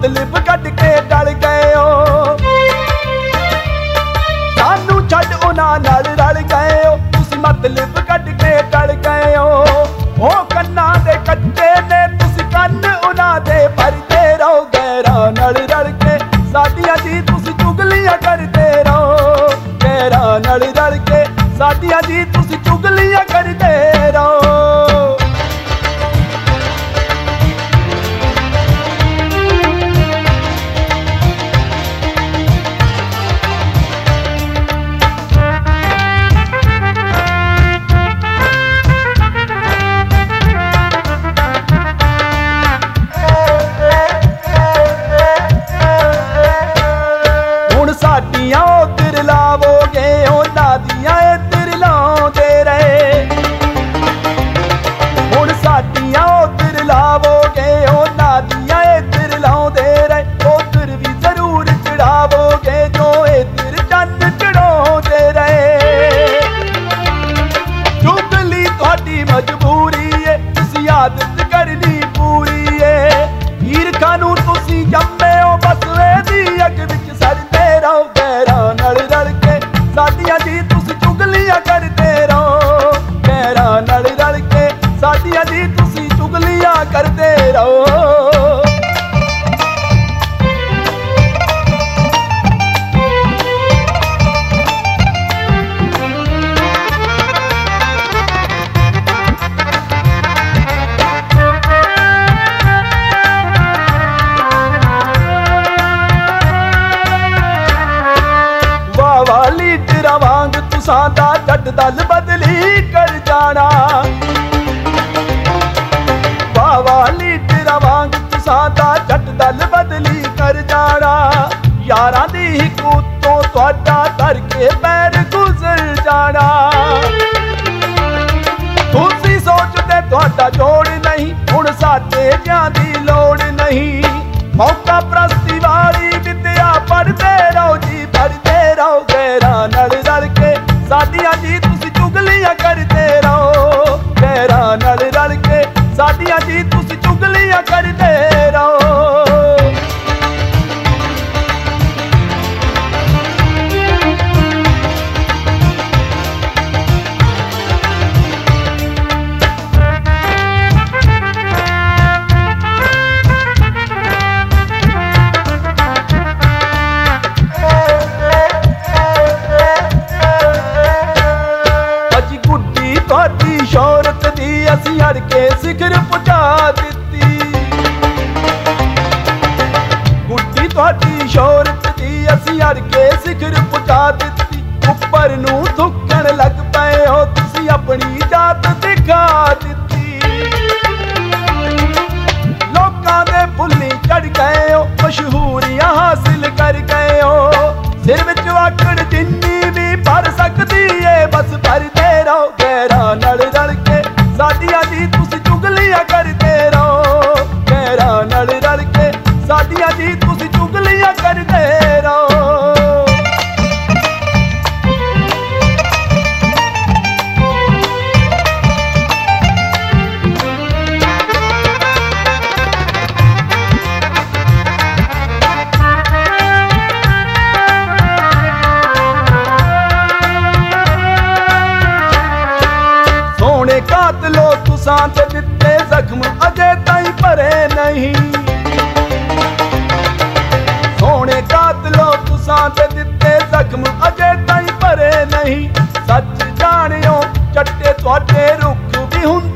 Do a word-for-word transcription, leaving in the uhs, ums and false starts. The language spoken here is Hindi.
मतलब कट के डल गए हो सानू छड्ड उन्हां नाल रल गए हो तुसी मतलब कट के डल गए हो ओ कन्ना दे कच्चे ने तुसी कन्न उन्हां दे भरदे रहो गैरां नाल रल के साडियां दी तुसी चुगलियां करदे रहो गैरां नाल रल के साडियां दी तुसी चुगलियां करदे रहो साडियां उधर लावोगे उन्हां दियां इधर लाउंदे रहे हुण साडियां उधर लावोगे उन्हां दियां इधर लाउंदे रहे उधर भी जरूर चढ़ावोगे जो इधर चंद चढ़ाउंदे रहे चुगली तुहाडी मजबूरी है तुसी आदत करनी पूरी है ईरखा नूं तुसी जम्मे हो बस वेदी अग विच सरदे रहो गैरां नाल रल के साडियां दी तुसी चुगलियां करदे रहो गैरां नाल रल के साडियां दी तुसी चुगलियां करदे रहो लीडरां वांग तुसां दा झट दल बदली कर जाना वाह वाह लीडरां वांग तुसां दा झट दल बदली कर जाना यारां दी हिक उत्तों तुहाडा धर के पैर गुजर जाना तुसी सोचदे तुहाडा जोड़ नहीं हुण साडे जिहां दी लोड़ नहीं मौका प्रस्ती वाली विद्या पढ़दे रहो जी पढ़दे रहो गैरां नाल रल के साडियां दी तुसी चुगलियां करदे रहो गैरां नाल रल के साडियां दी तुसी चुगलियां करदे रहो तुहाडी शोहरत दी असीं हर के सिखर पहुंचा दित्ती गुड्डी तुहाडी शोहरत दी असीं हर के सिखर पहुंचा दित्ती उपर नूं थुक्कण लग पए हो तुसीं अपनी जात दिखा दित्ती लोकां दे भुल्ली चढ़ गए हो मशहूरियां हासिल कर गए हो सिर विच आकड़ जिन्नी भी भर सकदी है बस भरदे रहो गैरां नाल रल के साडियां दी तुसी चुगलियां करदे रहो गैरां नाल रल के साडियां दी तुसी चुगलियां करदे रहो कातलो तुसां ते दित्ते जख्म अजे ताईं भरे नहीं सोने कातलो तुसां ते दित्ते जख्म अजे ताईं भरे नहीं सच जानियो चट्टे तुहाडे रुख भी हुंदे